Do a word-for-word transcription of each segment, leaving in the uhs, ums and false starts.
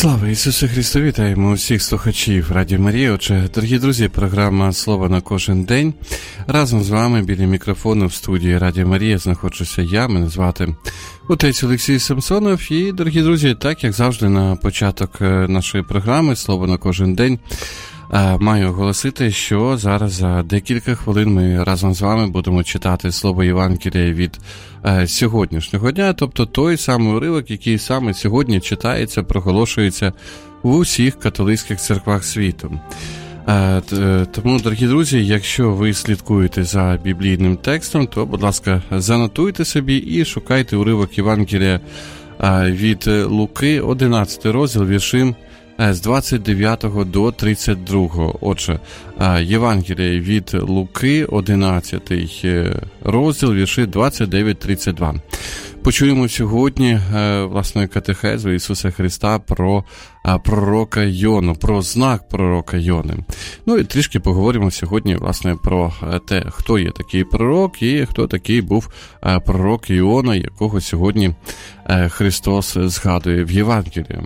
Слава Ісусу Христу! Вітаємо усіх слухачів Радіо Марія. Отже, дорогі друзі, програма «Слово на кожен день». Разом з вами біля мікрофону в студії Радіо Марія знаходжуся я, мене звати отець Олексій Самсонов. І, дорогі друзі, так як завжди на початок нашої програми «Слово на кожен день» маю оголосити, що зараз за декілька хвилин ми разом з вами будемо читати слово Євангелія від е, сьогоднішнього дня, тобто той самий уривок, який саме сьогодні читається, проголошується в усіх католицьких церквах світу. Е, т, тому, дорогі друзі, якщо ви слідкуєте за біблійним текстом, то, будь ласка, занотуйте собі і шукайте уривок Євангелія е, від Луки, одинадцятий розділ, віршим з двадцять дев'ятого до тридцять другого. Отже, Євангелія від Луки, одинадцятий розділ, вірші двадцять дев'ять тридцять два. Почуємо сьогодні, власне, катехезу Ісуса Христа про пророка Йону, про знак пророка Йони. Ну і трішки поговоримо сьогодні, власне, про те, хто є такий пророк і хто такий був пророк Йона, якого сьогодні Христос згадує в Євангелії.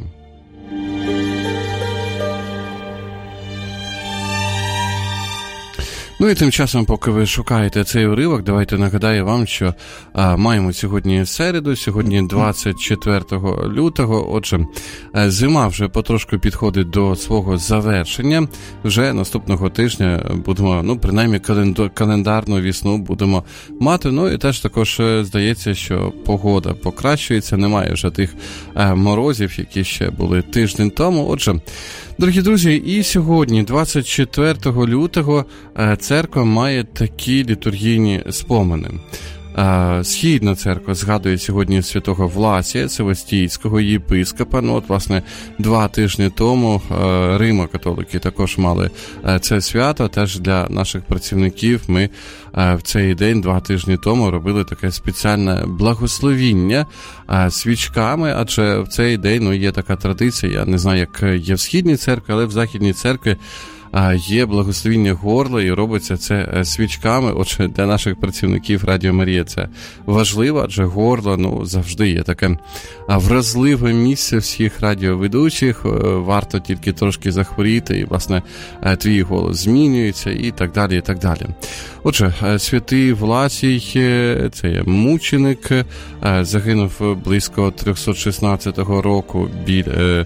Ну і тим часом, поки ви шукаєте цей уривок, давайте нагадаю вам, що а, маємо сьогодні середу, сьогодні двадцять четвертого лютого, отже, зима вже потрошку підходить до свого завершення, вже наступного тижня будемо, ну, принаймні календарну весну будемо мати, ну і теж також здається, що погода покращується, немає вже тих а, морозів, які ще були тиждень тому, отже, дорогі друзі, і сьогодні, двадцять четвертого лютого, церква має такі літургійні спомини. Східна церква згадує сьогодні святого Власія, севастійського єпископа. Ну, от, власне, два тижні тому Римо-католики також мали це свято. Теж для наших працівників ми в цей день, два тижні тому, робили таке спеціальне благословіння свічками, адже в цей день, ну, є така традиція, я не знаю, як є в Східній церкві, але в Західній церкві є благословіння горла і робиться це свічками. Отже, для наших працівників Радіо Марія це важливо, адже горло, ну, завжди є таке вразливе місце всіх радіоведучих, варто тільки трошки захворіти і, власне, твій голос змінюється і так далі, і так далі. Отже, святий Власій, це є мученик, загинув близько триста шістнадцятого року біля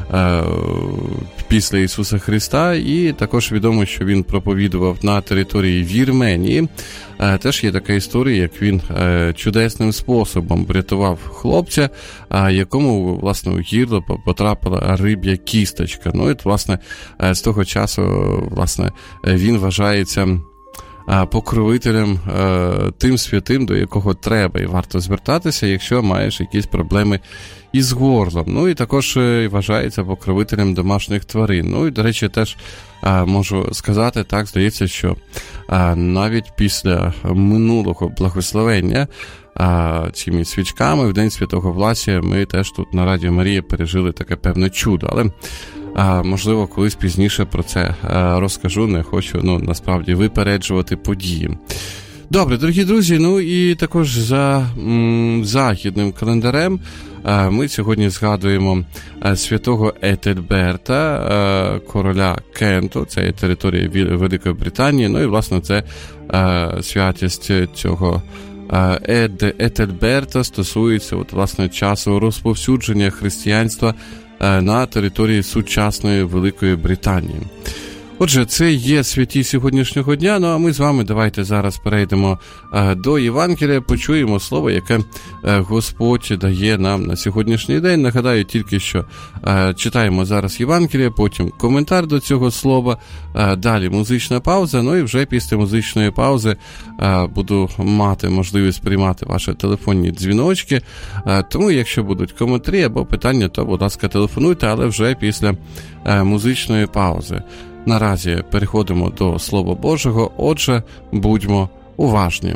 після Ісуса Христа, і також відомо, що він проповідував на території Вірменії. Теж є така історія, як він чудесним способом врятував хлопця, якому, власне, у гірло потрапила риб'я кісточка. Ну, і, власне, з того часу, власне, він вважається покровителем, тим святим, до якого треба і варто звертатися, якщо маєш якісь проблеми із горлом. Ну і також вважається покровителем домашніх тварин. Ну і, до речі, теж можу сказати, так, здається, що навіть після минулого благословення цими свічками в День Святого Власія ми теж тут на Радіо Марія пережили таке певне чудо. Але А, можливо, колись пізніше про це а, розкажу, не хочу, ну, насправді, випереджувати події. Добре, дорогі друзі, ну і також за м, західним календарем а, ми сьогодні згадуємо а, святого Етельберта, а, короля Кенту, це є територія Великої Британії, ну і, власне, це а, святість цього Ед, Етельберта стосується, от, власне, часу розповсюдження християнства на території сучасної Великої Британії. Отже, це є святі сьогоднішнього дня, ну а ми з вами давайте зараз перейдемо а, до Євангелія, почуємо слово, яке а, Господь дає нам на сьогоднішній день. Нагадаю тільки, що а, читаємо зараз Євангелія, потім коментар до цього слова, а, далі музична пауза, ну і вже після музичної паузи а, буду мати можливість приймати ваші телефонні дзвіночки, а, тому якщо будуть коментарі або питання, то, будь ласка, телефонуйте, але вже після а, музичної паузи. Наразі переходимо до Слова Божого, отже, будьмо уважні.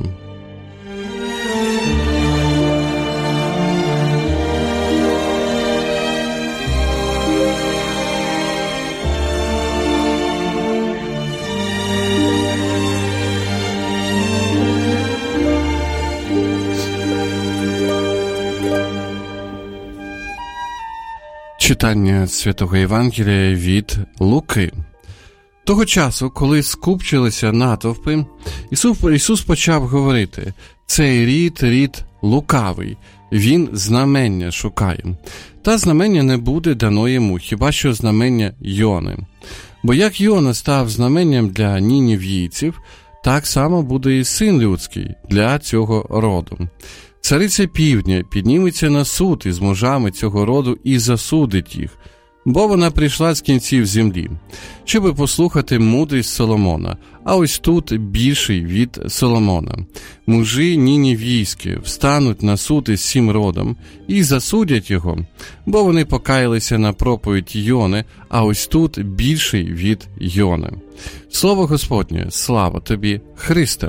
Читання Святого Євангелія від Луки. Того часу, коли скупчилися натовпи, Ісус, Ісус почав говорити: «Цей рід, рід лукавий, він знамення шукає. Та знамення не буде дано йому, хіба що знамення Йони. Бо як Йона став знаменням для нінівійців, так само буде і Син людський для цього роду. Цариця півдня підніметься на суд із мужами цього роду і засудить їх, бо вона прийшла з кінців землі, щоби послухати мудрість Соломона, а ось тут більший від Соломона. Мужі нінівійські встануть на суд із цим родом і засудять його, бо вони покаялися на проповідь Йони, а ось тут більший від Йони». Слово Господнє, слава тобі, Христе!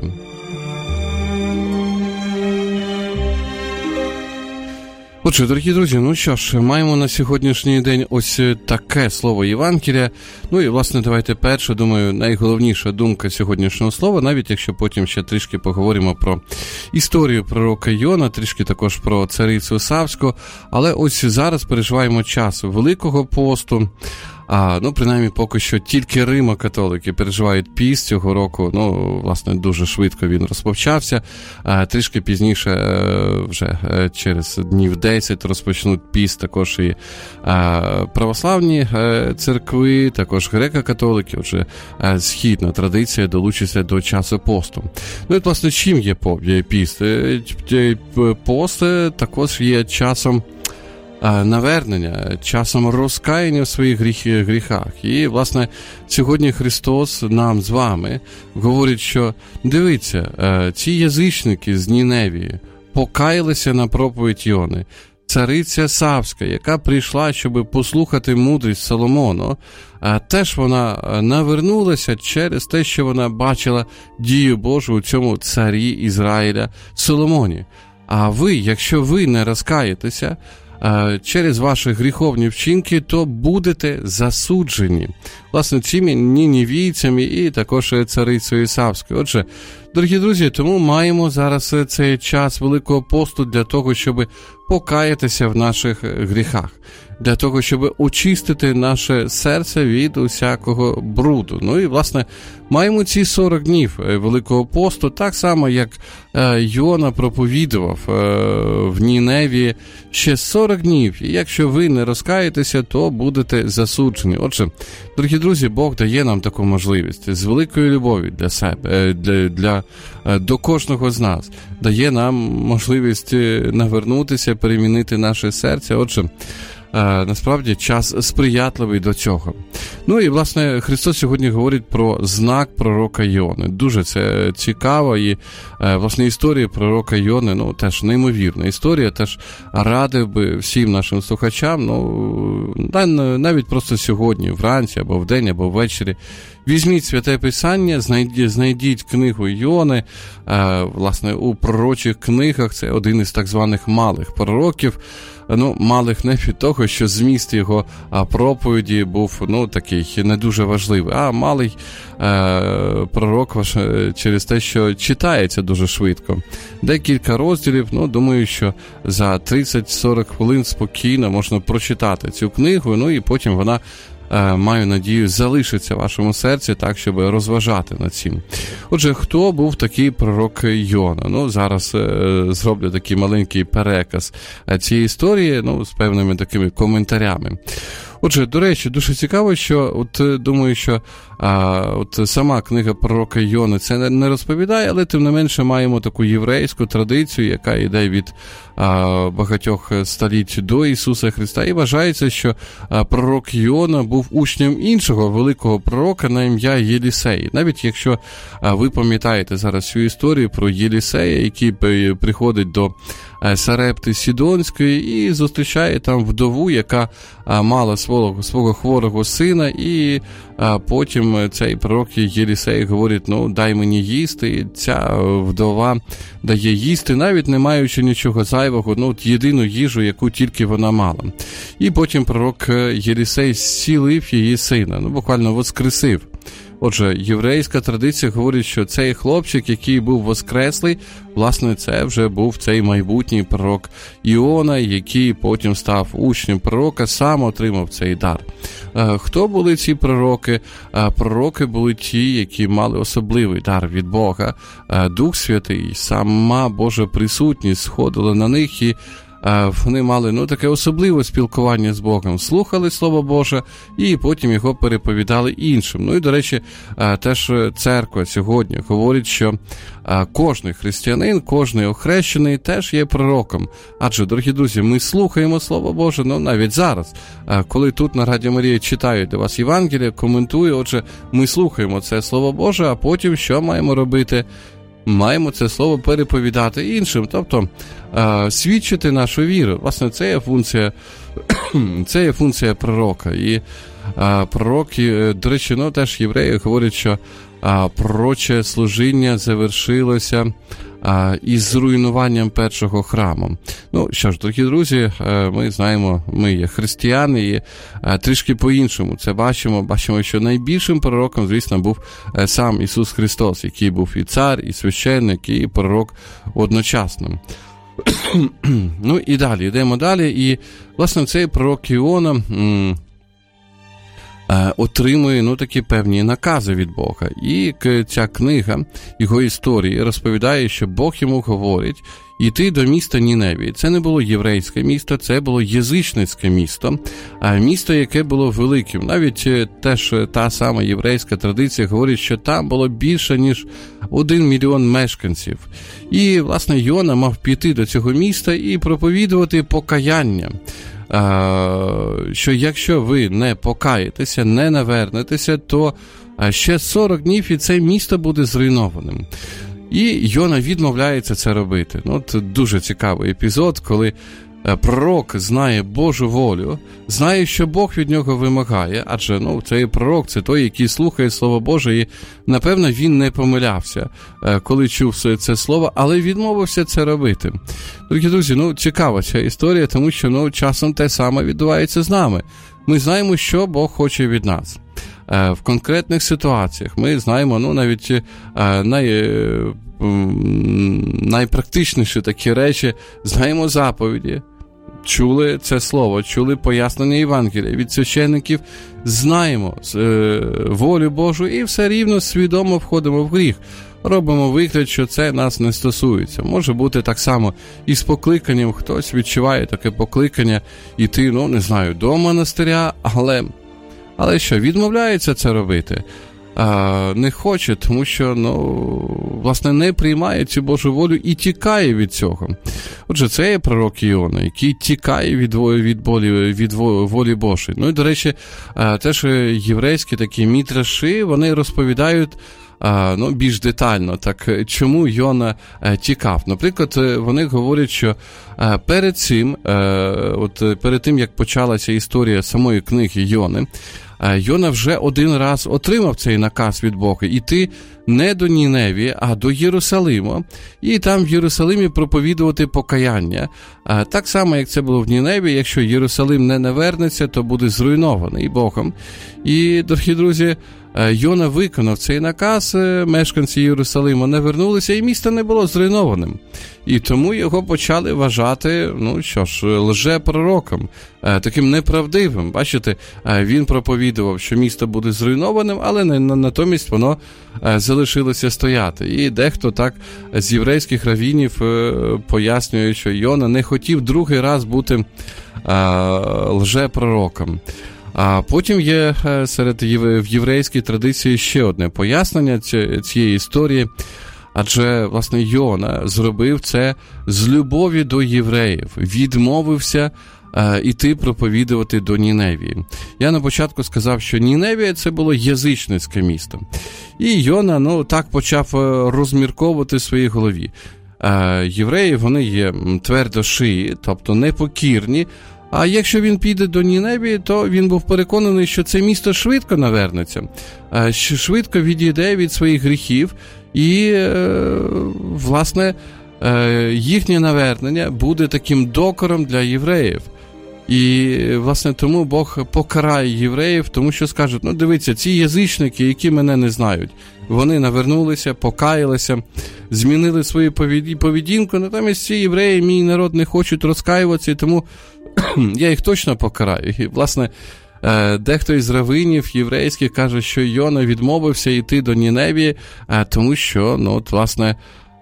Отже, дорогі друзі, ну що ж, маємо на сьогоднішній день ось таке слово Євангелія. Ну і, власне, давайте перше, думаю, найголовніша думка сьогоднішнього слова, навіть якщо потім ще трішки поговоримо про історію пророка Йона, трішки також про царицю Савську, але ось зараз переживаємо час Великого посту. А, ну, принаймні, поки що тільки римо-католики переживають піст цього року. Ну, власне, дуже швидко він розпочався. А, трішки пізніше, вже через днів десять, розпочнуть піст також і а, православні церкви, також греко-католики. Отже, східна традиція долучиться до часу посту. Ну, і, власне, чим є піст? Пост також є часом навернення, часом розкаяння в своїх гріхах. І, власне, сьогодні Христос нам з вами говорить, що, дивіться, ці язичники з Ніневії покаялися на проповідь Йони. Цариця Савська, яка прийшла, щоб послухати мудрість Соломону, теж вона навернулася через те, що вона бачила дію Божу у цьому царі Ізраїля Соломоні. А ви, якщо ви не розкаєтеся через ваші гріховні вчинки, то будете засуджені, власне, цими нінівійцями і також царицею Савською. Отже, дорогі друзі, тому маємо зараз цей час Великого посту для того, щоб покаятися в наших гріхах, для того, щоб очистити наше серце від усякого бруду. Ну і, власне, маємо ці сорок днів Великого посту, так само, як Йона проповідував в Ніневії ще сорок днів. І якщо ви не розкаєтеся, то будете засуджені. Отже, дорогі друзі, Бог дає нам таку можливість з великої любові для себе, для, для, до кожного з нас. Дає нам можливість навернутися, перемінити наше серце. Отже, насправді час сприятливий до цього. Ну і, власне, Христос сьогодні говорить про знак пророка Йони. Дуже це цікаво, і, власне, історія пророка Йони, ну, теж неймовірна історія, теж радив би всім нашим слухачам, ну, навіть просто сьогодні, вранці, або вдень, або ввечері, візьміть Святе Писання, знайдіть, знайдіть книгу Йони, власне, у пророчих книгах, це один із так званих малих пророків, ну, малих не від того, що зміст його проповіді був, ну, такий не дуже важливий, а малий е, пророк ваш, через те, що читається дуже швидко. Декілька розділів, ну, думаю, що за тридцять-сорок хвилин спокійно можна прочитати цю книгу, ну, і потім вона, маю надію, залишиться в вашому серці так, щоб розважати над цим. Отже, хто був такий пророк Йона? Ну, зараз е, зроблю такий маленький переказ цієї історії, ну, з певними такими коментарями. Отже, до речі, дуже цікаво, що, от, думаю, що а, от сама книга пророка Йони це не розповідає, але тим не менше маємо таку єврейську традицію, яка йде від а, багатьох століть до Ісуса Христа, і вважається, що а, пророк Йона був учнем іншого великого пророка на ім'я Єлісей. Навіть якщо а, ви пам'ятаєте зараз цю історію про Єлісея, який приходить до Сарепти Сідонської і зустрічає там вдову, яка а, мала свого, свого хворого сина, і а, потім цей пророк Єлісей говорить, ну, дай мені їсти, і ця вдова дає їсти, навіть не маючи нічого зайвого, ну, єдину їжу, яку тільки вона мала. І потім пророк Єлісей зцілив її сина, ну, буквально воскресив. Отже, єврейська традиція говорить, що цей хлопчик, який був воскреслий, власне, це вже був цей майбутній пророк Іона, який потім став учнем пророка, сам отримав цей дар. Хто були ці пророки? Пророки були ті, які мали особливий дар від Бога. Дух Святий, сама Божа присутність сходила на них, і вони мали ну, таке особливе спілкування з Богом, слухали Слово Боже і потім його переповідали іншим. Ну і, до речі, теж церква сьогодні говорить, що кожний християнин, кожний охрещений теж є пророком. Адже, дорогі друзі, ми слухаємо Слово Боже, ну навіть зараз, коли тут на Радіо Марія читають до вас Євангеліє, коментує, отже, ми слухаємо це Слово Боже, а потім що маємо робити? Маємо це слово переповідати іншим, тобто е, свідчити нашу віру. Власне, це є функція, це є функція пророка. І е, пророки, до речі, ну, теж євреї говорять, що е, пророче служіння завершилося е, із зруйнуванням першого храму. Ну, що ж, дорогі друзі, е, ми знаємо, ми є християни, і е, трішки по-іншому це бачимо. Бачимо, що найбільшим пророком, звісно, був е, сам Ісус Христос, який був і цар, і священник, і пророк одночасно. Ну, і далі, йдемо далі, і, власне, цей пророк Іона м- отримує ну, такі певні накази від Бога. І ця книга, його історії, розповідає, що Бог йому говорить йти до міста Ніневії. Це не було єврейське місто, це було язичницьке місто, а місто, яке було великим. Навіть теж та сама єврейська традиція говорить, що там було більше, ніж один мільйон мешканців. І, власне, Йона мав піти до цього міста і проповідувати покаяння. Що якщо ви не покаєтеся, не навернетеся, то ще сорок днів і це місто буде зруйнованим. І Йона відмовляється це робити. Ну, це дуже цікавий епізод, коли пророк знає Божу волю, знає, що Бог від нього вимагає, адже ну, цей пророк – це той, який слухає Слово Боже, і, напевно, він не помилявся, коли чув це слово, але відмовився це робити. Дорогі друзі, ну, цікава ця історія, тому що ну, часом те саме відбувається з нами. Ми знаємо, що Бог хоче від нас. В конкретних ситуаціях ми знаємо, ну, навіть най... найпрактичніші такі речі, знаємо заповіді, чули це слово, чули пояснення Євангелія від священників, знаємо е, волю Божу і все рівно свідомо входимо в гріх. Робимо вигляд, що це нас не стосується. Може бути так само і з покликанням. Хтось відчуває таке покликання йти, ну, не знаю, до монастиря, але, але що, відмовляється це робити? А, не хоче, тому що, ну, власне, не приймає цю Божу волю і тікає від цього. Отже, це є пророк Іона, який тікає від, від, волі, від волі Божої. Ну і, до речі, теж єврейські такі мідраші, вони розповідають ну, більш детально, так, чому Йона тікав. Наприклад, вони говорять, що перед цим, от перед тим, як почалася історія самої книги Йони, Йона вже один раз отримав цей наказ від Бога іти не до Ніневії, а до Єрусалиму, і там в Єрусалимі проповідувати покаяння. Так само, як це було в Ніневії, якщо Єрусалим не навернеться, то буде зруйнований Богом. І, дорогі друзі, Йона виконав цей наказ, мешканці Єрусалиму не вернулися, і місто не було зруйнованим. І тому його почали вважати, ну що ж, лжепророком, таким неправдивим. Бачите, він проповідував, що місто буде зруйнованим, але натомість воно залишилося стояти. І дехто так з єврейських раввінів пояснює, що Йона не хотів другий раз бути лжепророком. А потім є серед в єврейській традиції ще одне пояснення цієї історії, адже, власне, Йона зробив це з любові до євреїв, відмовився іти проповідувати до Ніневії. Я на початку сказав, що Ніневія – це було язичницьке місто. І Йона, ну, так почав розмірковувати в своїй голові. Євреї, вони є твердошиї, тобто непокірні, а якщо він піде до Ніневії, то він був переконаний, що це місто швидко навернеться, що швидко відійде від своїх гріхів, і, власне, їхнє навернення буде таким докором для євреїв. І, власне, тому Бог покарає євреїв, тому що скажуть, ну, дивіться, ці язичники, які мене не знають, вони навернулися, покаялися, змінили свою поведінку, натомість ці євреї, мій народ, не хочуть розкаюватися, і тому я їх точно покараю. І, власне, дехто із равинів єврейських каже, що Йона відмовився йти до Ніневії, тому що, ну, от, власне,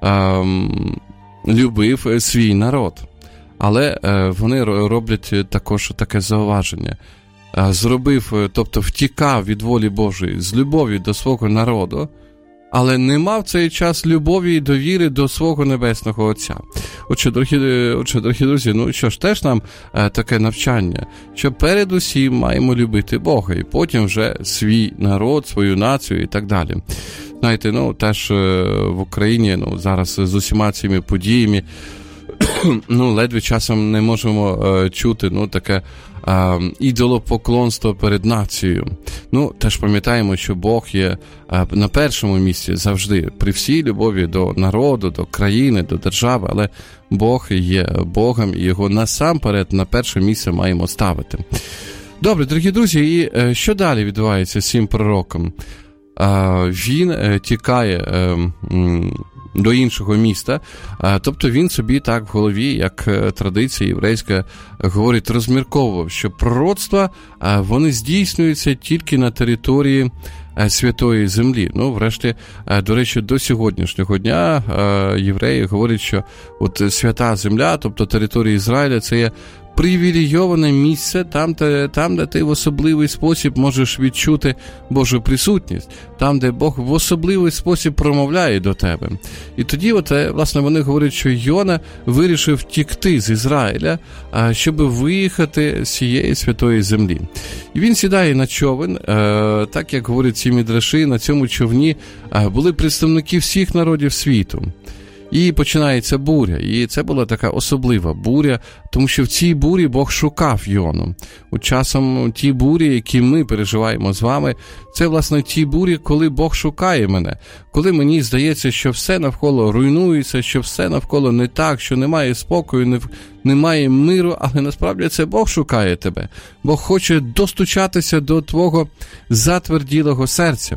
любив свій народ. Але вони роблять також таке зауваження. Зробив, тобто втікав від волі Божої з любові до свого народу, але не мав цей час любові і довіри до свого Небесного Отця. Отже, дорогі, отже, дорогі друзі, ну що ж, теж нам е, таке навчання, що передусім маємо любити Бога, і потім вже свій народ, свою націю і так далі. Знаєте, ну, теж е, в Україні, ну, зараз з усіма цими подіями, ну, ледве часом не можемо е, чути, ну, таке е, ідолопоклонство перед нацією. Ну, теж пам'ятаємо, що Бог є е, на першому місці завжди, при всій любові до народу, до країни, до держави, але Бог є Богом, і його насамперед на перше місце маємо ставити. Добре, дорогі друзі, і е, що далі відбувається з цим пророком? Е, він е, тікає е, м, до іншого міста, тобто він собі так в голові, як традиція єврейська говорить, розмірковував, що пророцтва, вони здійснюються тільки на території Святої Землі. Ну, врешті, до речі, до сьогоднішнього дня євреї говорять, що от Свята Земля, тобто територія Ізраїля, це є привілейоване місце, там де, там, де ти в особливий спосіб можеш відчути Божу присутність, там, де Бог в особливий спосіб промовляє до тебе. І тоді, от, власне, вони говорять, що Йона вирішив втікти з Ізраїля, щоб виїхати з цієї святої землі. І він сідає на човен, так як говорять ці мідраші, на цьому човні були представники всіх народів світу. І починається буря, і це була така особлива буря, тому що в цій бурі Бог шукав Йону. От часом ті бурі, які ми переживаємо з вами, це, власне, ті бурі, коли Бог шукає мене, коли мені здається, що все навколо руйнується, що все навколо не так, що немає спокою, немає миру, але насправді це Бог шукає тебе. Бог хоче достучатися до твого затверділого серця.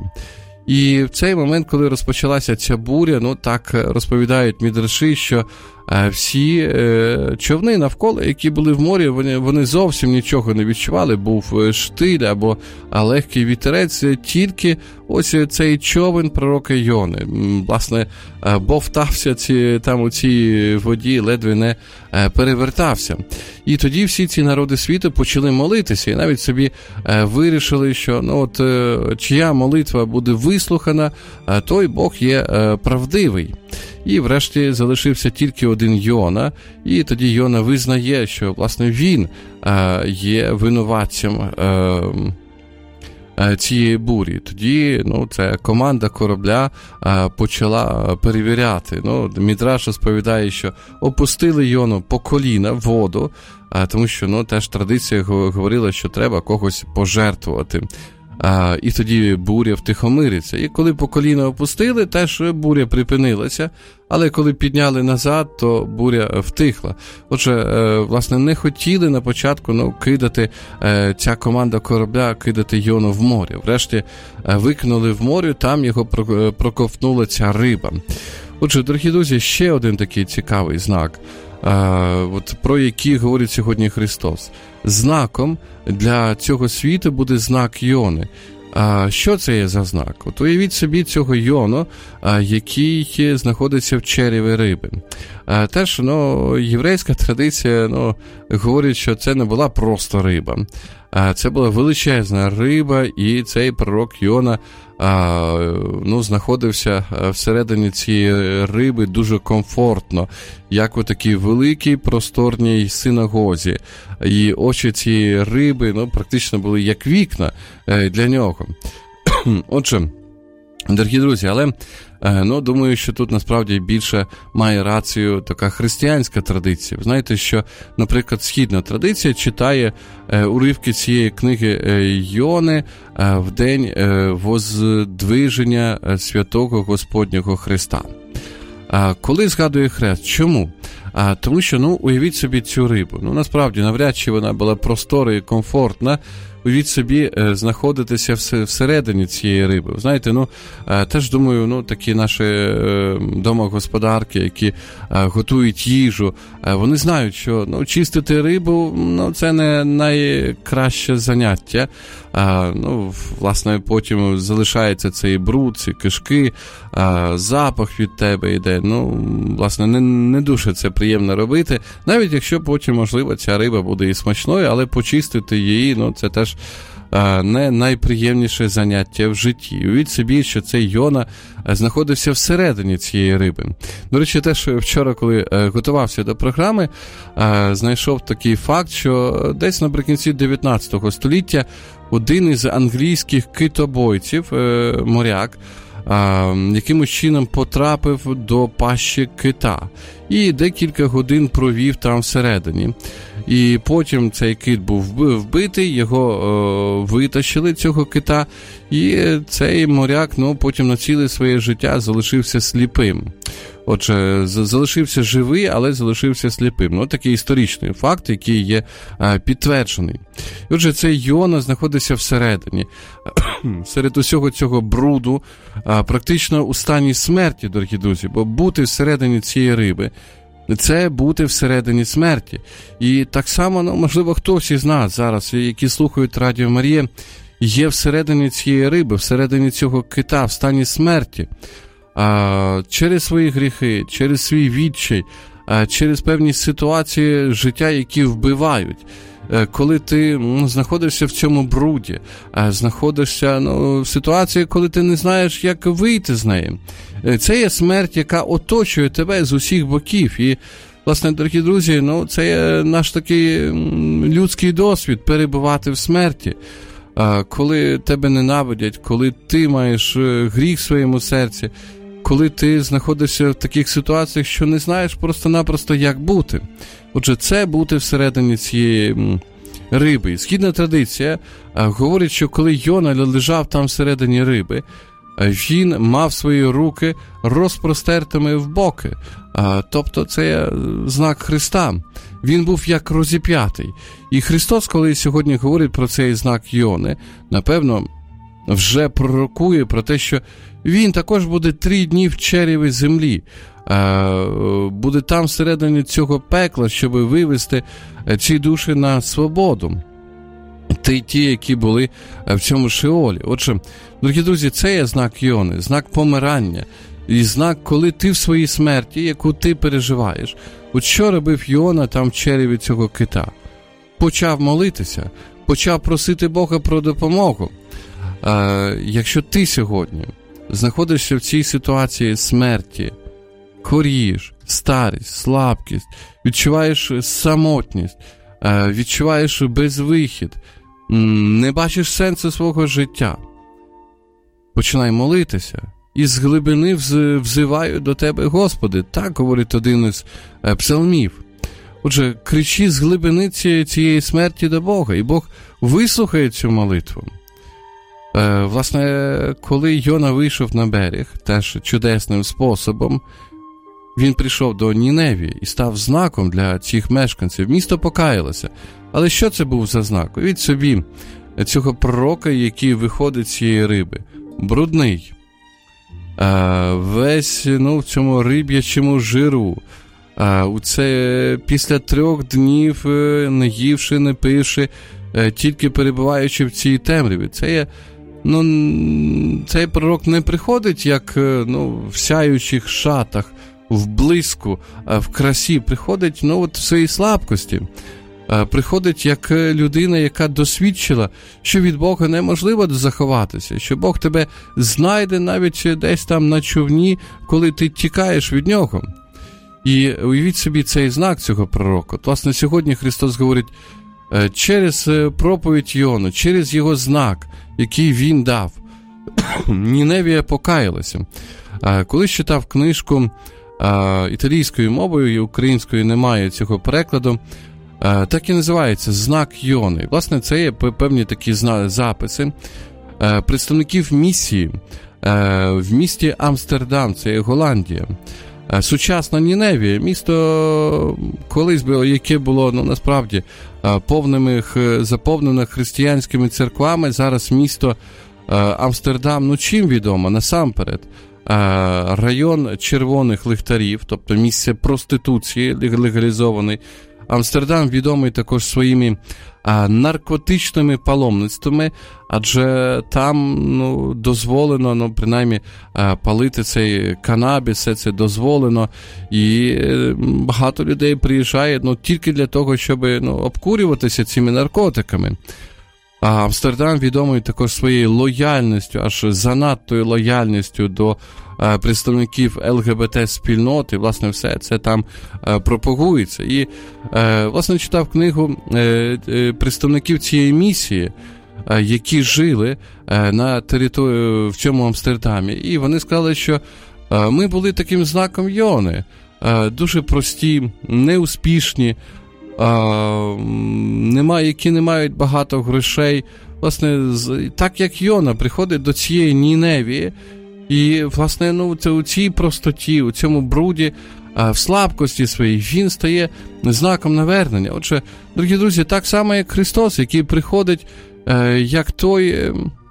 І в цей момент, коли розпочалася ця буря, ну так розповідають мідраші, що е, всі е, човни навколо, які були в морі, вони, вони зовсім нічого не відчували, був штиль або легкий вітерець, тільки ось цей човен пророка Йони. Власне, бовтався ці, там у цій воді, ледве не е, перевертався. І тоді всі ці народи світу почали молитися, і навіть собі е, вирішили, що ну от е, чия молитва буде вислухана, е, той Бог є е, правдивий. І врешті залишився тільки один Йона, і тоді Йона визнає, що, власне, він е, є винуватцем е, цієї бурі. Тоді, ну, це команда корабля а, почала перевіряти. Ну, Мідраш розповідає, що опустили Йону по коліна в воду, а, тому що, ну, теж традиція говорила, що треба когось пожертвувати. А, і тоді буря втихомириться. І коли по коліна опустили, теж буря припинилася, але коли підняли назад, то буря втихла. Отже, е, власне, не хотіли на початку ну, кидати е, ця команда корабля, кидати Йону в море. Врешті е, викинули в море, там його проковтнула ця риба. Отже, дорогі друзі, ще один такий цікавий знак, е, от, про який говорить сьогодні Христос. Знаком для цього світу буде знак Йони. А що це є за знак? От уявіть собі цього Йону, а, який знаходиться в череві риби. А, теж, ну, єврейська традиція, ну, говорить, що це не була просто риба. А, це була величезна риба, і цей пророк Йона а, ну, знаходився всередині цієї риби дуже комфортно, як у такій великій просторній синагозі. І очі цієї риби, ну, практично були як вікна для нього. Отже, дорогі друзі, але, ну, думаю, що тут насправді більше має рацію така християнська традиція. Знаєте, що, наприклад, східна традиція читає уривки цієї книги Йони в день воздвиження святого Господнього Христа. Коли згадує хрест? Чому? А, тому що, ну, уявіть собі цю рибу. Ну, насправді, навряд чи вона була простора і комфортна. Уявіть собі, е, знаходитися всередині цієї риби. Знаєте, ну, е, теж думаю, ну, такі наші е, домогосподарки, які е, готують їжу, е, вони знають, що, ну, чистити рибу, ну, це не найкраще заняття. Е, ну, власне, потім залишається цей бруд, ці кишки, е, запах від тебе йде. Ну, власне, не, не дуже це приємно робити. Навіть якщо потім, можливо, ця риба буде і смачною, але почистити її, ну, це теж не найприємніше заняття в житті. Уявіть собі, що цей Йона знаходився всередині цієї риби. До речі, теж вчора, коли готувався до програми, знайшов такий факт, що десь наприкінці дев'ятнадцятого століття один із англійських китобойців, моряк, якимось чином потрапив до пащі кита і декілька годин провів там всередині. І потім цей кит був вбитий, його о, витащили, цього кита, і цей моряк, ну, потім на ціле своє життя залишився сліпим. Отже, залишився живий, але залишився сліпим. Ну, такий історичний факт, який є а, підтверджений. І отже, цей Йона знаходився всередині. Серед усього цього бруду, а, практично у стані смерті, дорогі друзі, бо бути всередині цієї риби – це бути всередині смерті. І так само, ну, можливо, хтось із нас зараз, які слухають Радіо Марія, є всередині цієї риби, всередині цього кита, в стані смерті. А, через свої гріхи, через свій відчай, а, через певні ситуації життя, які вбивають. Коли ти, ну, знаходишся в цьому бруді, знаходишся, ну, в ситуації, коли ти не знаєш, як вийти з неї. Це є смерть, яка оточує тебе з усіх боків. І, власне, дорогі друзі, ну, це є наш такий людський досвід – перебувати в смерті. Коли тебе ненавидять, коли ти маєш гріх в своєму серці, коли ти знаходишся в таких ситуаціях, що не знаєш просто-напросто, як бути. Отже, це бути всередині цієї риби. Східна традиція а, говорить, що коли Йона лежав там всередині риби, а, він мав свої руки розпростертими в боки. А, тобто це знак Христа. Він був як розіп'ятий. І Христос, коли сьогодні говорить про цей знак Йони, напевно, вже пророкує про те, що він також буде три дні в череві землі. Буде там всередині цього пекла, щоб вивести ці душі на свободу. Ті, ті, які були в цьому Шеолі. Отже, дорогі друзі, це є знак Йони, знак помирання. І знак, коли ти в своїй смерті, яку ти переживаєш. От що робив Йона там в череві цього кита? Почав молитися, почав просити Бога про допомогу. А, якщо ти сьогодні знаходишся в цій ситуації смерті, хворієш, старість, слабкість, відчуваєш самотність, відчуваєш безвихід, не бачиш сенсу свого життя, починай молитися. І з глибини взиваю до тебе, Господи. Так говорить один із псалмів. Отже, кричи з глибини цієї смерті до Бога, і Бог вислухає цю молитву. Власне, коли Йона вийшов на берег, теж чудесним способом, він прийшов до Ніневії і став знаком для цих мешканців. Місто покаялося. Але що це був за знак? Уявіть собі цього пророка, який виходить з цієї риби. Брудний. Весь, ну, в цьому риб'ячому жиру. У це після трьох днів не ївши, не пивши, тільки перебуваючи в цій темряві. Це є, ну, цей пророк не приходить, як, ну, в сяючих шатах, в блиску, в красі. Приходить, ну, от в своїй слабкості. Приходить як людина, яка досвідчила, що від Бога неможливо заховатися, що Бог тебе знайде навіть десь там на човні, коли ти тікаєш від нього. І уявіть собі цей знак цього пророка. Власне, сьогодні Христос говорить, через проповідь Йони, через його знак, який він дав, Ніневія покаялася. Коли читав книжку італійською мовою, і українською немає цього перекладу, так і називається «Знак Йони». Власне, це є певні такі записи представників місії в місті Амстердам, це є Голландія. Сучасна Ніневія, місто колись було, яке було, ну, насправді, повними, заповнене християнськими церквами, зараз місто Амстердам, ну, чим відомо? Насамперед, район червоних ліхтарів, тобто місце проституції легалізований. Амстердам відомий також своїми а, наркотичними паломництвами, адже там, ну, дозволено, ну, принаймні, а, палити цей канабіс, все це дозволено, і е, багато людей приїжджає, ну, тільки для того, щоб, ну, обкурюватися цими наркотиками. А Амстердам відомий також своєю лояльністю, аж занадтою лояльністю до а, представників ЛГБТ-спільноти. Власне, все це там а, пропагується. І, а, власне, читав книгу а, а, представників цієї місії, а, які жили а, на території в цьому Амстердамі. І вони сказали, що а, ми були таким знаком Йони. А, дуже прості, неуспішні, А, немає, які не мають багато грошей. Власне, так як Йона приходить до цієї Ніневії, і, власне, ну, це у цій простоті, у цьому бруді, а, в слабкості своїй, він стає знаком навернення. Отже, дорогі друзі, так само, як Христос, який приходить, е, як той,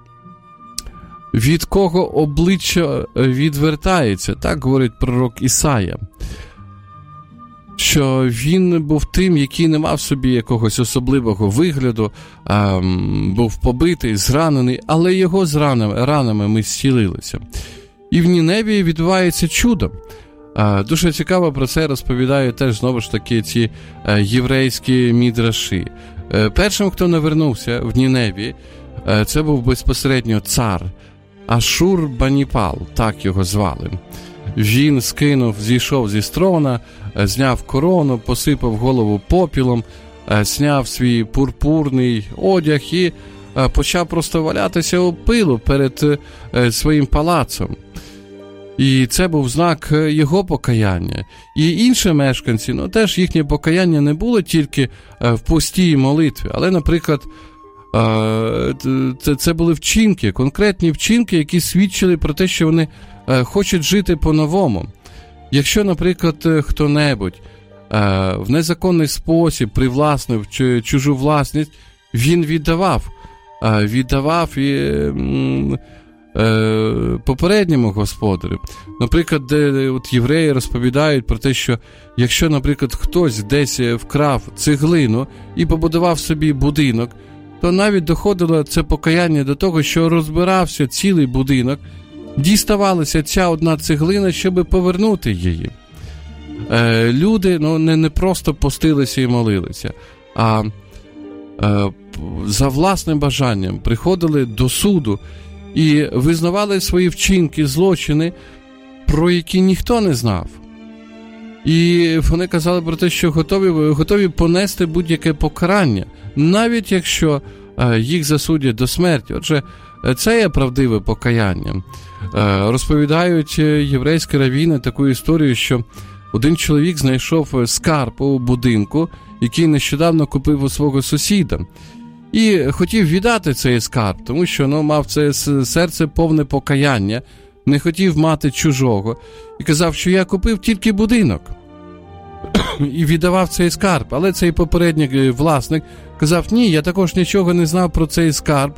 від кого обличчя відвертається, так говорить пророк Ісая. Що він був тим, який не мав собі якогось особливого вигляду, а, був побитий, зранений, але його з ранами, ранами ми зцілилися. І в Ніневії відбувається чудо. А, дуже цікаво про це розповідають теж, знову ж таки, ці а, єврейські мідраші. А, першим, хто навернувся в Ніневії, а, це був безпосередньо цар Ашурбаніпал, так його звали. Він скинув, зійшов зі трона, зняв корону, посипав голову попілом, зняв свій пурпурний одяг і почав просто валятися у пилу перед своїм палацом. І це був знак його покаяння. І інші мешканці, ну теж їхнє покаяння не було тільки в постій молитві, але, наприклад, це були вчинки, конкретні вчинки, які свідчили про те, що вони хочуть жити по-новому. Якщо, наприклад, хто-небудь в незаконний спосіб привласнив чужу власність, він віддавав. Віддавав і попередньому господарю. Наприклад, де от євреї розповідають про те, що якщо, наприклад, хтось десь вкрав цеглину і побудував собі будинок, то навіть доходило це покаяння до того, що розбирався цілий будинок, діставалася ця одна цеглина, щоб повернути її. Е, люди, ну, не, не просто постилися і молилися, а е, за власним бажанням приходили до суду і визнавали свої вчинки, злочини, про які ніхто не знав. І вони казали про те, що готові, готові понести будь-яке покарання, навіть якщо е, їх засудять до смерті. Отже, це є правдиве покаяння. Е, розповідають єврейські раввіни таку історію, що один чоловік знайшов скарб у будинку, який нещодавно купив у свого сусіда. І хотів віддати цей скарб, тому що, ну, мав це серце повне покаяння, не хотів мати чужого. І казав, що я купив тільки будинок. І віддавав цей скарб. Але цей попередній власник казав, ні, я також нічого не знав про цей скарб.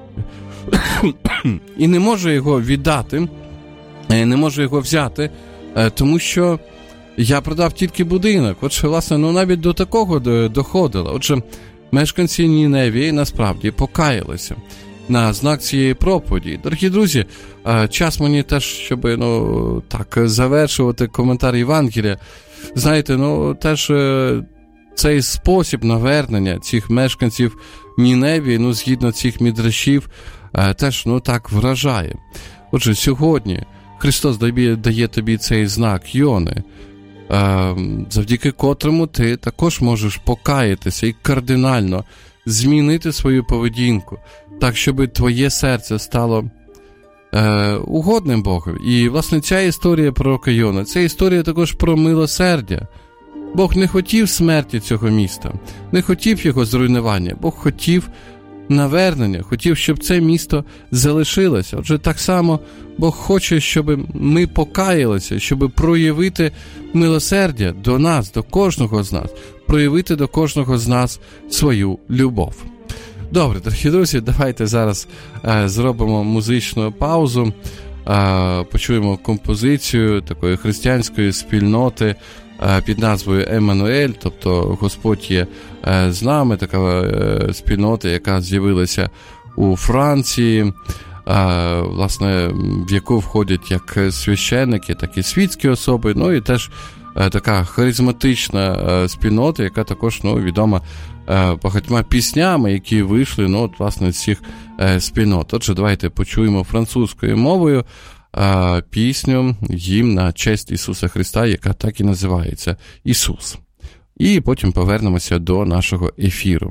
І не можу його віддати, не можу його взяти, тому що я продав тільки будинок. Отже, власне, ну навіть до такого доходило. Отже, мешканці Ніневії насправді покаялися на знак цієї проповіді. Дорогі друзі, час мені теж, щоб, ну, так, завершувати коментар Євангелія. Знаєте, ну, теж цей спосіб навернення цих мешканців Ніневії, ну, згідно цих мідрашів, теж, ну, так вражає. Отже, сьогодні Христос дає, дає тобі цей знак Йони, завдяки котрому ти також можеш покаятися і кардинально змінити свою поведінку, так, щоб твоє серце стало е, угодним Богові. І, власне, ця історія пророка Йона, це історія також про милосердя. Бог не хотів смерті цього міста, не хотів його зруйнування. Бог хотів навернення, хотів, щоб це місто залишилося. Отже, так само Бог хоче, щоб ми покаялися, щоб проявити милосердя до нас, до кожного з нас, проявити до кожного з нас свою любов. Добре, дорогі друзі, давайте зараз е, зробимо музичну паузу, е, почуємо композицію такої християнської спільноти е, під назвою Еммануель, тобто Господь є е, з нами, така е, спільнота, яка з'явилася у Франції, е, власне, в яку входять як священники, так і світські особи, ну і теж е, така харизматична е, спільнота, яка також, ну, відома багатьма піснями, які вийшли, ну, от, власне, з цих е, спільнот. Отже, давайте почуємо французькою мовою е, пісню «Гімн на честь Ісуса Христа», яка так і називається «Ісус». І потім повернемося до нашого ефіру.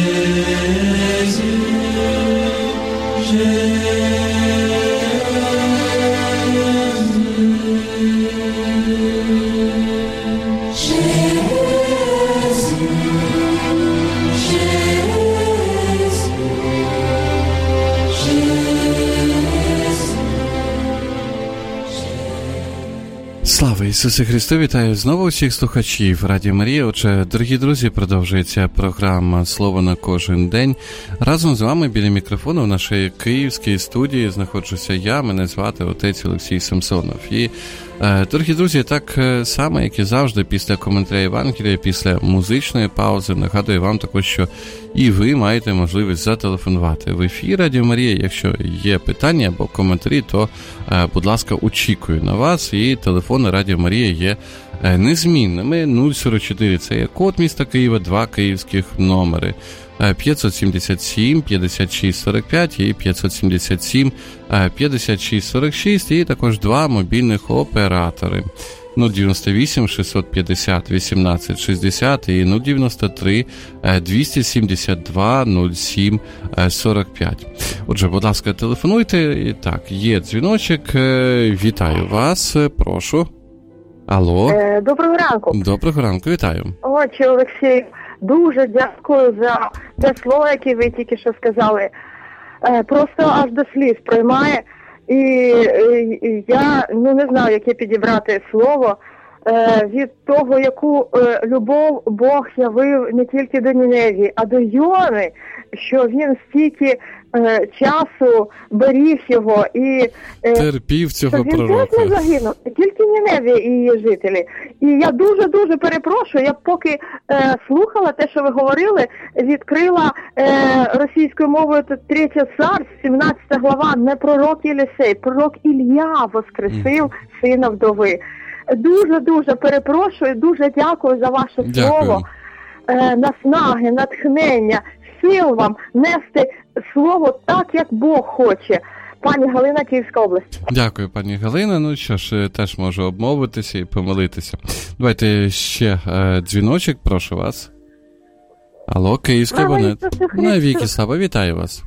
Jésus, Jésus. Слава Ісусу Христу! Вітаю знову всіх слухачів Радіо Марія. Отже, дорогі друзі, продовжується програма «Слово на кожен день». Разом з вами біля мікрофону в нашій київській студії знаходжуся я, мене звати отець Олексій Самсонов. І, дорогі друзі, так само, як і завжди, після коментаря Євангелія, після музичної паузи, нагадую вам також, що і ви маєте можливість зателефонувати в ефір Радіо Марія. Якщо є питання або коментарі, то, будь ласка, очікую на вас. І телефони Радіо Марія є незмінними. нуль сорок чотири – це є код міста Києва, два київських номери. п'ятсот сімдесят сім п'ятдесят шість сорок п'ять і п'ятсот сімдесят сім п'ятдесят шість сорок шість, і також два мобільних оператори. нуль дев'яносто вісім шістсот п'ятдесят вісімнадцять шістдесят і нуль дев'яносто три двісті сімдесят два нуль сім сорок п'ять. Отже, будь ласка, телефонуйте. І так, є дзвіночок. Вітаю вас, прошу. Алло. Доброго ранку. Доброго ранку, вітаю. Отче Олексій, дуже дякую за те слово, яке ви тільки що сказали. Просто аж до сліз приймає. І, і я ну не знаю, яке підібрати слово е, від того, яку е, любов Бог явив не тільки до Ніневії, а до Йони, що він стільки е, часу беріг його і е, терпів цього він пророка. теж не загинув, тільки Ніневія і її жителі. І я дуже-дуже перепрошую, я поки е, слухала те, що ви говорили, відкрила е, російською мовою третє царств, сімнадцята глава, не пророк Єлисей, пророк Ілля воскресив mm. сина вдови. Дуже-дуже перепрошую, дуже дякую за ваше дякую. Слово, е, наснаги, натхнення, сил вам нести слово так, як Бог хоче. Пані Галина, Київська область. Дякую, пані Галина. Ну що ж, теж можу обмовитися і помилитися. Давайте ще е, дзвіночок, прошу вас. Алло, Київський абонент. Навіки слава, вітаю вас.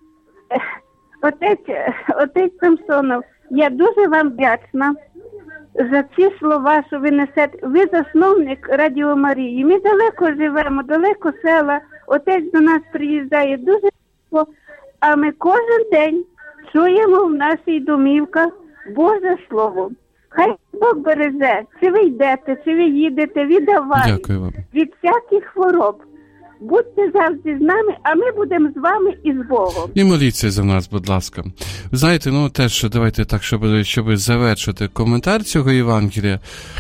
Отець, отець Самсонов, я дуже вам вдячна за ці слова, що ви несете. Ви засновник Радіо Марії. Ми далеко живемо, далеко села. Отець до нас приїжджає дуже далеко, а ми кожен день чуємо в нашій домівках Боже Слово. Хай Бог береже, чи ви йдете, чи ви їдете, віддавайте від всяких хвороб. Будьте завжди з нами, а ми будемо з вами і з Богом. І моліться за нас, будь ласка. Ви знаєте, ну теж давайте так, щоб, щоб завершити коментар цього Євангелія.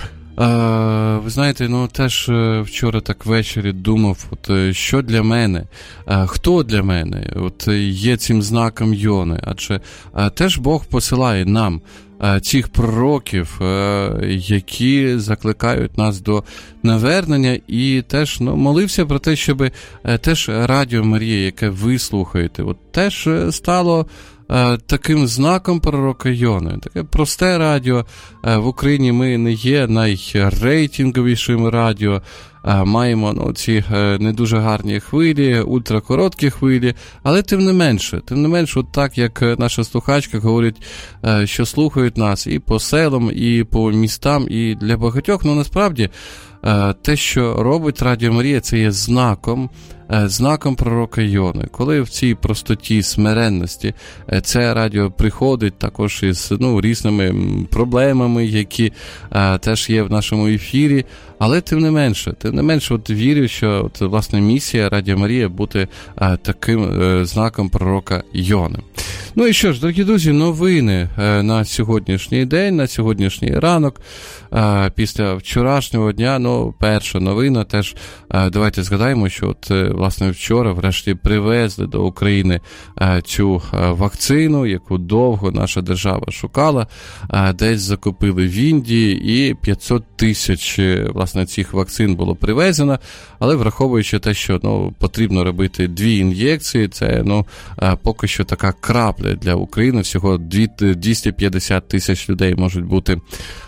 Uh, ви знаєте, ну теж вчора так ввечері думав, от що для мене, uh, хто для мене от є цим знаком Йони, адже uh, теж Бог посилає нам uh, цих пророків, uh, які закликають нас до навернення, і теж ну, молився про те, щоб uh, теж Радіо Марія, яке ви слухаєте, от теж стало таким знаком пророка Йони. Таке просте радіо. В Україні ми не є найрейтинговішим радіо. Маємо ну, ці не дуже гарні хвилі, ультракороткі хвилі, але тим не менше, тим не менше, от так, як наша слухачка говорить, що слухають нас і по селам, і по містам, і для багатьох, ну насправді, те, що робить Радіо Марія, це є знаком, знаком пророка Йони. Коли в цій простоті, смиренності це радіо приходить також із ну, різними проблемами, які а, теж є в нашому ефірі, але тим не менше, тим не менше, от вірю, що от, власне місія Радіо Марія бути а, таким а, знаком пророка Йони. Ну і що ж, дорогі друзі, новини на сьогоднішній день, на сьогоднішній ранок, після вчорашнього дня, ну, перша новина теж, давайте згадаємо, що от, власне, вчора врешті привезли до України цю вакцину, яку довго наша держава шукала, десь закупили в Індії, і п'ятсот тисяч, власне, цих вакцин було привезено, але враховуючи те, що, ну, потрібно робити дві ін'єкції, це, ну, поки що така крапля для України, всього двісті п'ятдесят тисяч людей можуть бути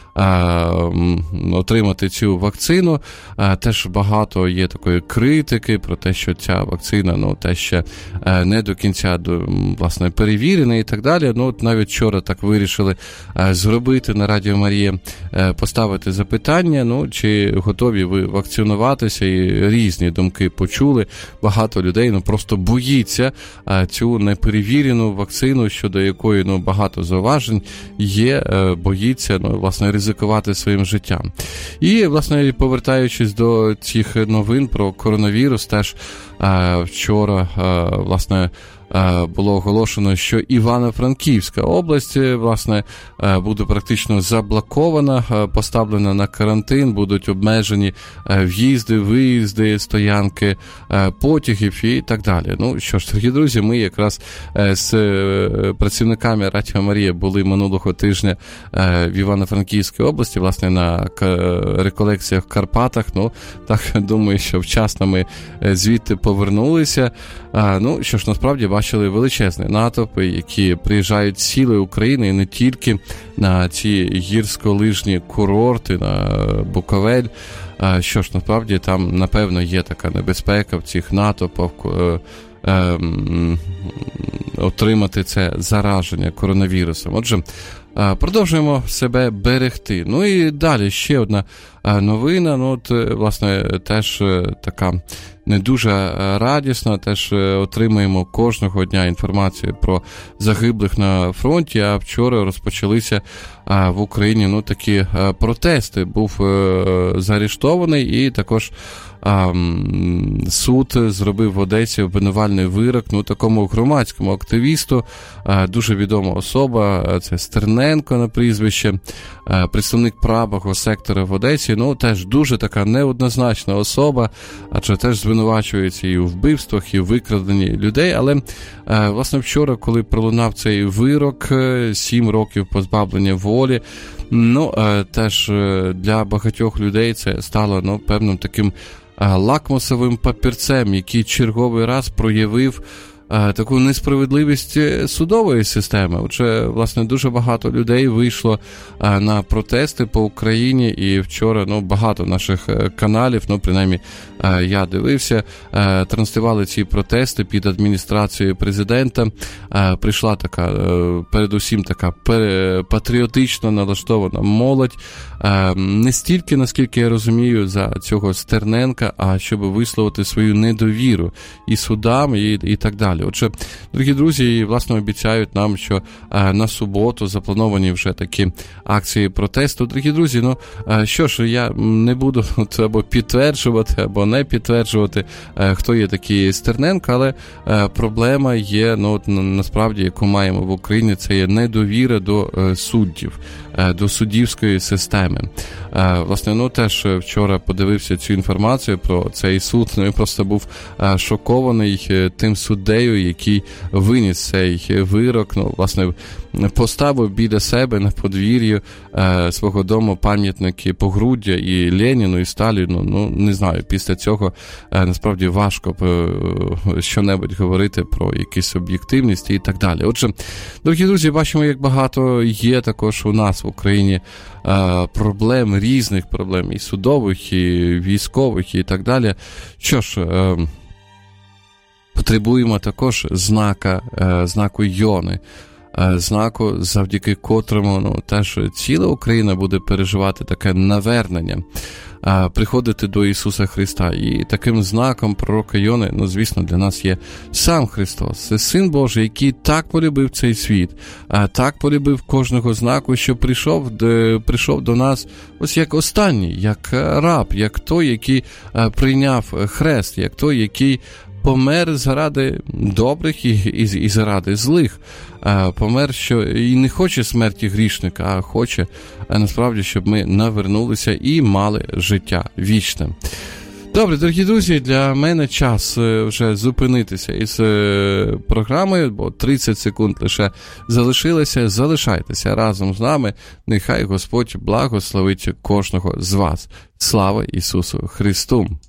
отримати цю вакцину. Теж багато є такої критики про те, що ця вакцина, ну, те ще не до кінця, власне, перевірена і так далі. Ну, от навіть вчора так вирішили зробити на Радіо Марія, поставити запитання, ну, чи готові ви вакцинуватися, і різні думки почули. Багато людей, ну, просто боїться цю неперевірену вакцину, щодо якої, ну, багато зауважень є, боїться, ну, власне, ризикувати ризикувати своїм життям. І, власне, повертаючись до цих новин про коронавірус, теж е, вчора, е, власне, було оголошено, що Івано-Франківська область, власне, буде практично заблокована, поставлена на карантин, будуть обмежені в'їзди, виїзди, стоянки потягів і так далі. Ну, що ж, дорогі друзі, ми якраз з працівниками Радіо Марія були минулого тижня в Івано-Франківській області, власне, на реколекціях в Карпатах. Ну, так, думаю, що вчасно ми звідти повернулися. Ну, що ж, насправді, бачили величезні натовпи, які приїжджають з цілої України, і не тільки на ці гірськолижні курорти, на Буковель. Що ж, насправді, там, напевно, є така небезпека в цих натовпах отримати це зараження коронавірусом. Отже, продовжуємо себе берегти. Ну і далі ще одна новина, ну от, власне, теж така не дуже радісна, теж отримуємо кожного дня інформацію про загиблих на фронті, а вчора розпочалися в Україні, ну, такі протести. Був заарештований і також суд зробив в Одесі обвинувальний вирок, ну, такому громадському активісту, дуже відома особа, це Стерненко на прізвище, представник правого сектора в Одесі, ну, теж дуже така неоднозначна особа, адже теж звинувачується і у вбивствах, і у викраденні людей, але, власне, вчора, коли пролунав цей вирок, сім років позбавлення волі, ну, теж для багатьох людей це стало, ну, певним таким лакмусовим папірцем, який черговий раз проявив таку несправедливість судової системи. Отже, власне, дуже багато людей вийшло на протести по Україні, і вчора, ну, багато наших каналів, ну, принаймні, я дивився, транслювали ці протести під адміністрацією президента. Прийшла така, передусім, така патріотично налаштована молодь. Не стільки, наскільки я розумію, за цього Стерненка, а щоб висловити свою недовіру і судам, і, і так далі. Отже, дорогі друзі, власне, обіцяють нам, що на суботу заплановані вже такі акції протесту. Дорогі друзі, ну, що ж, я не буду або підтверджувати, або не підтверджувати, хто є такий Стерненко, але проблема є, ну, насправді, яку маємо в Україні, це є недовіра до суддів, до суддівської системи. Власне, ну, теж вчора подивився цю інформацію про цей суд, ну, і просто був шокований тим суддею, який виніс цей вирок, ну, власне, поставив біля себе на подвір'ї е, свого дому пам'ятники Погруддя і Леніну, і Сталіну. Ну, не знаю, після цього е, насправді важко е, що-небудь говорити про якусь об'єктивність і так далі. Отже, дорогі друзі, бачимо, як багато є також у нас в Україні е, проблем, різних проблем, і судових, і військових, і так далі. Що ж, е, потребуємо також знака, е, знаку Йони, знаку, завдяки котрому, ну, теж ціла Україна буде переживати таке навернення, приходити до Ісуса Христа. І таким знаком пророка Йони, ну, звісно, для нас є сам Христос. Це Син Божий, який так полюбив цей світ, так полюбив кожного знаку, що прийшов, прийшов до нас ось як останній, як раб, як той, який прийняв хрест, як той, який помер заради добрих і, і, і заради злих. Помер, що і не хоче смерті грішника, а хоче, насправді, щоб ми навернулися і мали життя вічне. Добре, дорогі друзі, для мене час вже зупинитися із програмою, бо тридцять секунд лише залишилося. Залишайтеся разом з нами. Нехай Господь благословить кожного з вас. Слава Ісусу Христу!